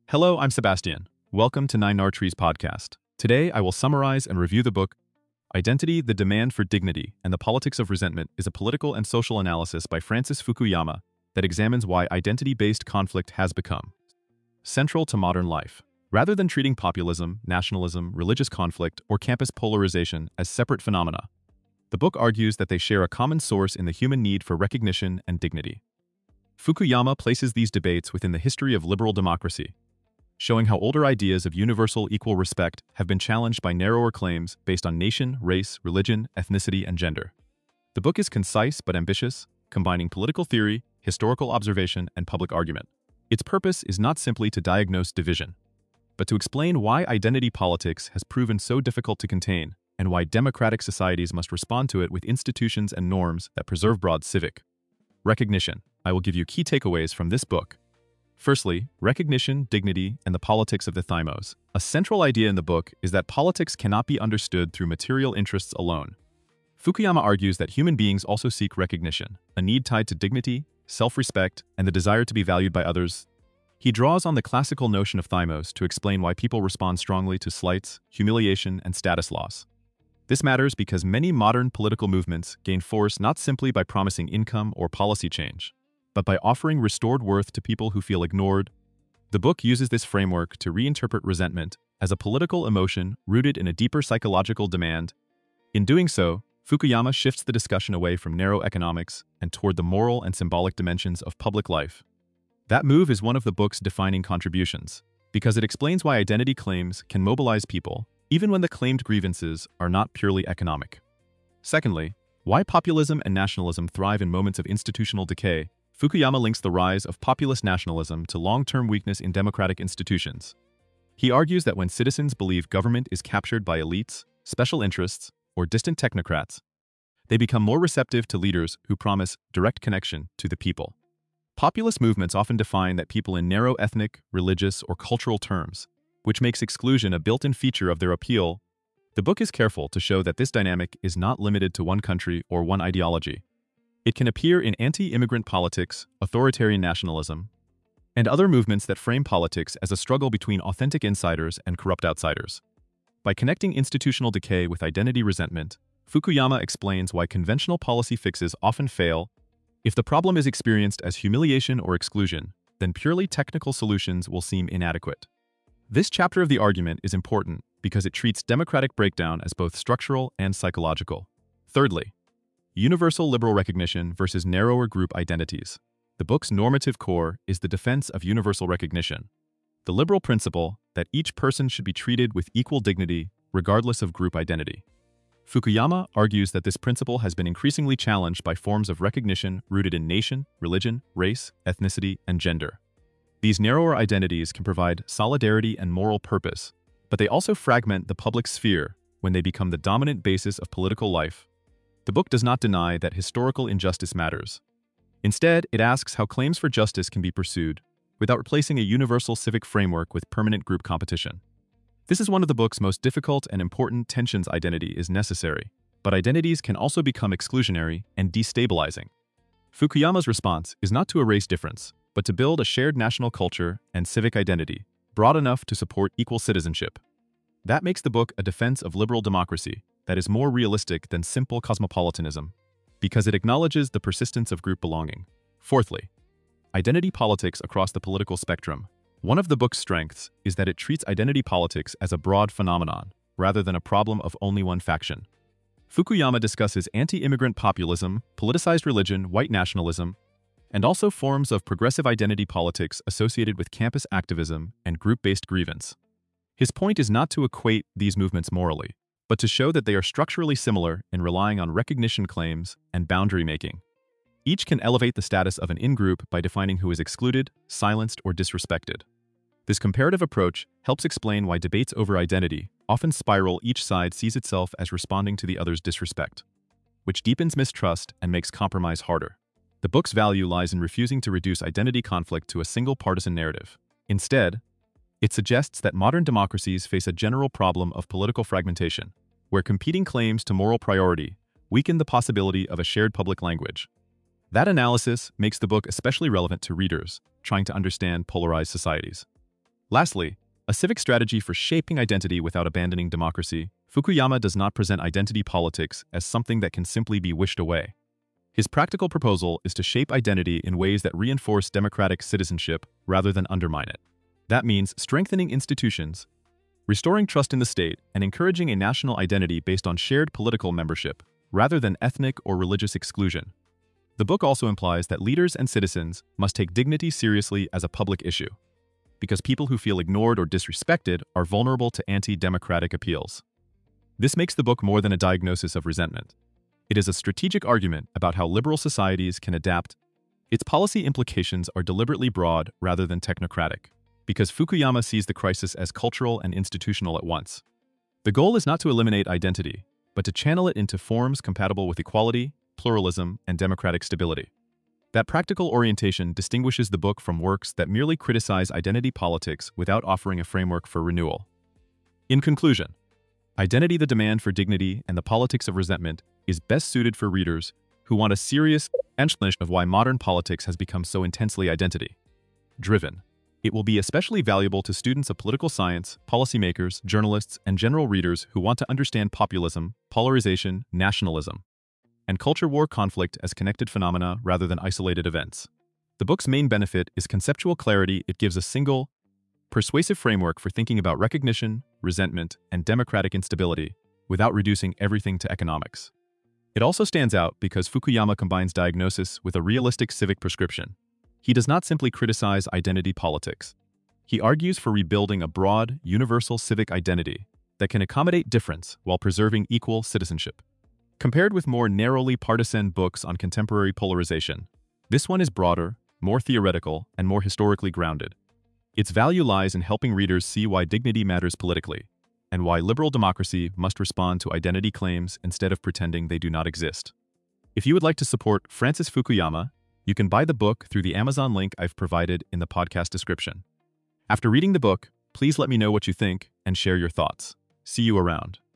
Hello, I'm Sebastian. Welcome to Nine Trees podcast. Today, I will summarize and review the book Identity, the Demand for Dignity, and the Politics of Resentment is a political and social analysis by Francis Fukuyama that examines why identity-based conflict has become central to modern life. Rather than treating populism, nationalism, religious conflict, or campus polarization as separate phenomena, the book argues that they share a common source in the human need for recognition and dignity. Fukuyama places these debates within the history of liberal democracy, showing how older ideas of universal equal respect have been challenged by narrower claims based on nation, race, religion, ethnicity, and gender. The book is concise but ambitious, combining political theory, historical observation, and public argument. Its purpose is not simply to diagnose division, but to explain why identity politics has proven so difficult to contain and why democratic societies must respond to it with institutions and norms that preserve broad civic recognition. I will give you key takeaways from this book. Firstly, recognition, dignity, and the politics of the thymos. A central idea in the book is that politics cannot be understood through material interests alone. Fukuyama argues that human beings also seek recognition, a need tied to dignity, self-respect, and the desire to be valued by others. He draws on the classical notion of thymos to explain why people respond strongly to slights, humiliation, and status loss. This matters because many modern political movements gain force not simply by promising income or policy change, but by offering restored worth to people who feel ignored. The book uses this framework to reinterpret resentment as a political emotion rooted in a deeper psychological demand. In doing so, Fukuyama shifts the discussion away from narrow economics and toward the moral and symbolic dimensions of public life. That move is one of the book's defining contributions, because it explains why identity claims can mobilize people, even when the claimed grievances are not purely economic. Secondly, why populism and nationalism thrive in moments of institutional decay. Fukuyama links the rise of populist nationalism to long-term weakness in democratic institutions. He argues that when citizens believe government is captured by elites, special interests, or distant technocrats, they become more receptive to leaders who promise direct connection to the people. Populist movements often define that people in narrow ethnic, religious, or cultural terms, which makes exclusion a built-in feature of their appeal. The book is careful to show that this dynamic is not limited to one country or one ideology. It can appear in anti-immigrant politics, authoritarian nationalism, and other movements that frame politics as a struggle between authentic insiders and corrupt outsiders. By connecting institutional decay with identity resentment, Fukuyama explains why conventional policy fixes often fail. If the problem is experienced as humiliation or exclusion, then purely technical solutions will seem inadequate. This chapter of the argument is important because it treats democratic breakdown as both structural and psychological. Thirdly, universal liberal recognition versus narrower group identities. The book's normative core is the defense of universal recognition, the liberal principle that each person should be treated with equal dignity regardless of group identity. Fukuyama argues that this principle has been increasingly challenged by forms of recognition rooted in nation, religion, race, ethnicity, and gender. These narrower identities can provide solidarity and moral purpose, but they also fragment the public sphere when they become the dominant basis of political life. The book does not deny that historical injustice matters. Instead, it asks how claims for justice can be pursued without replacing a universal civic framework with permanent group competition. This is one of the book's most difficult and important tensions. Identity is necessary, but identities can also become exclusionary and destabilizing. Fukuyama's response is not to erase difference, but to build a shared national culture and civic identity, broad enough to support equal citizenship. That makes the book a defense of liberal democracy that is more realistic than simple cosmopolitanism, because it acknowledges the persistence of group belonging. Fourthly, identity politics across the political spectrum. One of the book's strengths is that it treats identity politics as a broad phenomenon, rather than a problem of only one faction. Fukuyama discusses anti-immigrant populism, politicized religion, white nationalism, and also forms of progressive identity politics associated with campus activism and group-based grievance. His point is not to equate these movements morally, but to show that they are structurally similar in relying on recognition claims and boundary making. Each can elevate the status of an in-group by defining who is excluded, silenced, or disrespected. This comparative approach helps explain why debates over identity often spiral. Each side sees itself as responding to the other's disrespect, which deepens mistrust and makes compromise harder. The book's value lies in refusing to reduce identity conflict to a single partisan narrative. Instead, it suggests that modern democracies face a general problem of political fragmentation, where competing claims to moral priority weaken the possibility of a shared public language. That analysis makes the book especially relevant to readers trying to understand polarized societies. Lastly, a civic strategy for shaping identity without abandoning democracy. Fukuyama does not present identity politics as something that can simply be wished away. His practical proposal is to shape identity in ways that reinforce democratic citizenship rather than undermine it. That means strengthening institutions, restoring trust in the state, and encouraging a national identity based on shared political membership, rather than ethnic or religious exclusion. The book also implies that leaders and citizens must take dignity seriously as a public issue, because people who feel ignored or disrespected are vulnerable to anti-democratic appeals. This makes the book more than a diagnosis of resentment. It is a strategic argument about how liberal societies can adapt. Its policy implications are deliberately broad rather than technocratic, because Fukuyama sees the crisis as cultural and institutional at once. The goal is not to eliminate identity, but to channel it into forms compatible with equality, pluralism, and democratic stability. That practical orientation distinguishes the book from works that merely criticize identity politics without offering a framework for renewal. In conclusion, Identity: The Demand for Dignity and the Politics of Resentment is best suited for readers who want a serious explanation of why modern politics has become so intensely identity-driven. It will be especially valuable to students of political science, policymakers, journalists, and general readers who want to understand populism, polarization, nationalism, and culture war conflict as connected phenomena rather than isolated events. The book's main benefit is conceptual clarity. It gives a single, persuasive framework for thinking about recognition, resentment, and democratic instability without reducing everything to economics. It also stands out because Fukuyama combines diagnosis with a realistic civic prescription. He does not simply criticize identity politics. He argues for rebuilding a broad, universal civic identity that can accommodate difference while preserving equal citizenship. Compared with more narrowly partisan books on contemporary polarization, this one is broader, more theoretical, and more historically grounded. Its value lies in helping readers see why dignity matters politically, and why liberal democracy must respond to identity claims instead of pretending they do not exist. If you would like to support Francis Fukuyama, you can buy the book through the Amazon link I've provided in the podcast description. After reading the book, please let me know what you think and share your thoughts. See you around.